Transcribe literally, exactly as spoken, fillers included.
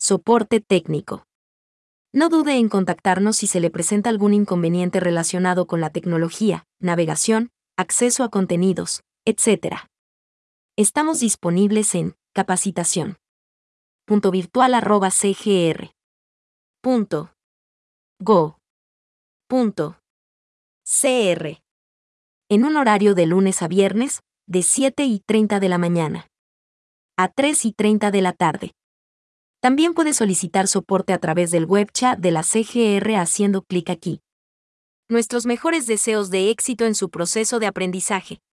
Soporte técnico. No dude en contactarnos si se le presenta algún inconveniente relacionado con la tecnología, navegación, acceso a contenidos, etcétera. Estamos disponibles en capacitación. Punto virtual arroba cgr. Punto go. Punto cr. En un horario de lunes a viernes, de siete y treinta de la mañana a tres y treinta de la tarde. También puede solicitar soporte a través del web chat de la C G R haciendo clic aquí. Nuestros mejores deseos de éxito en su proceso de aprendizaje.